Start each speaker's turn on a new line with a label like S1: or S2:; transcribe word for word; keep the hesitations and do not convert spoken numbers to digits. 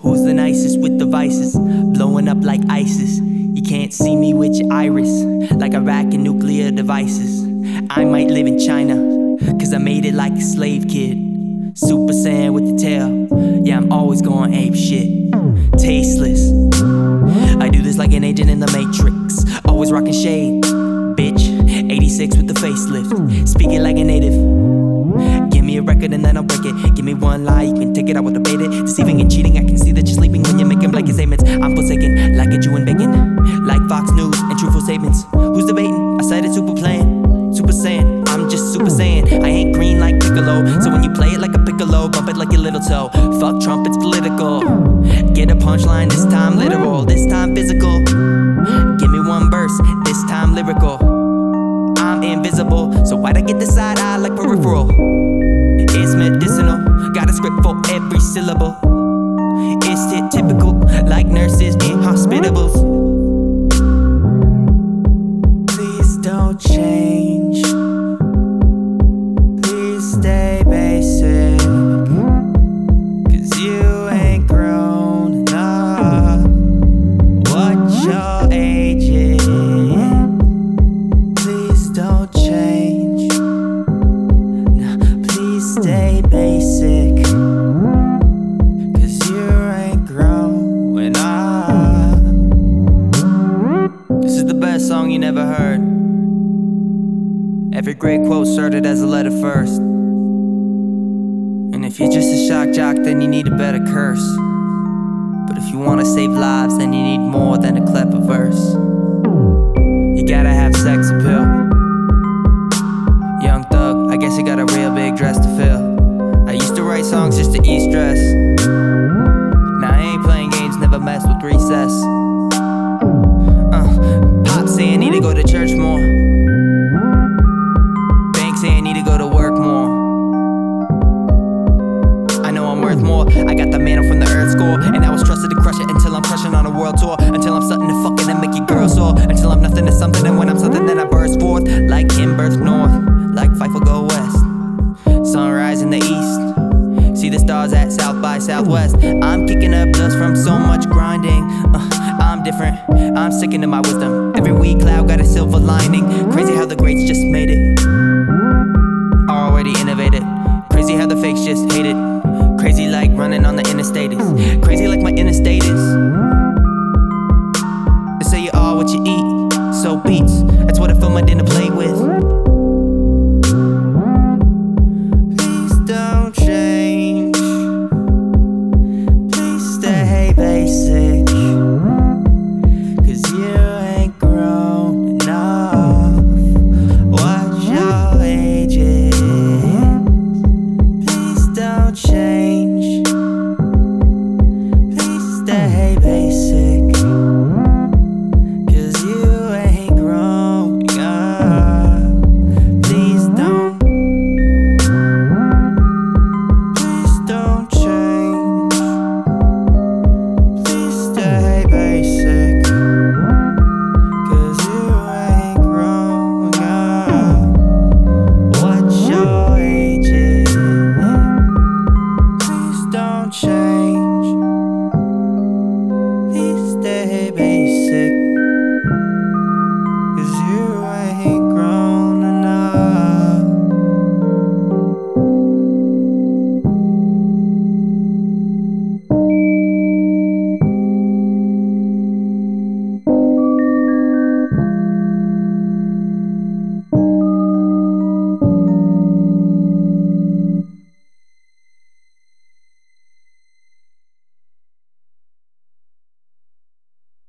S1: Who's the nicest with the vices? Blowing up like ISIS. You can't see me with your iris, like Iraq and nuclear devices. I might live in China, cause I made it like a slave kid. Super Saiyan with the tail, yeah, I'm always going ape shit. Tasteless, I do this like an agent in the Matrix. Always rocking shade, bitch. eighty-six with the facelift, speaking like a native. Give me a record and then I'll break it. Give me one lie, you can take it, I will debate it. Deceiving and cheating, I can see that you're sleeping when you're making blanket statements. I'm forsaken, like a Jew and bacon, like Fox News and truthful statements. Who's debating? I said it's super plain, Super Saiyan, I'm just Super Saiyan. I ain't green like Piccolo, so when you play it like a piccolo, bump it like your little toe. Fuck Trump, it's political. Get a punchline, this time literal, this time physical. Give me one verse, this time lyrical. I'm invisible, so why'd I get the side eye like peripheral? It's medicinal, got a script for every syllable. It's it typical, like nurses in hospitals. Please don't change, please stay basic, cause you ain't grown enough. What your age is, please don't change. Nah, please stay basic, cause you ain't growing up. This is the best song you never heard. Every great quote started as a letter first. And if you're just a shock jock, then you need a better curse. But if you wanna save lives, then you need more than a clever verse. You gotta have sex appeal. Young thug, I guess you got a real big dress to fill. I used to write songs just to ease stress. Now I ain't playing games, never mess with recess. uh, Pop say I need to go to church more. Bank say I need to go to work more. I know I'm worth more. I got the mantle from the earth score, and I was trusted to crush it until I'm crushing on a world tour. Until I'm something to fucking and make your girl sore. Until I'm nothing to something, and when I'm something then I burst forth. Like him birth north, like Fife will go west. Sunrise in the east, see the stars at South by Southwest. I'm kicking up dust from so much grinding. uh, I'm different, I'm sticking to my wisdom. Every weak cloud got a silver lining. Crazy how the greats just made it, already innovated. Crazy how the fakes just hate it. Crazy like running on the interstates.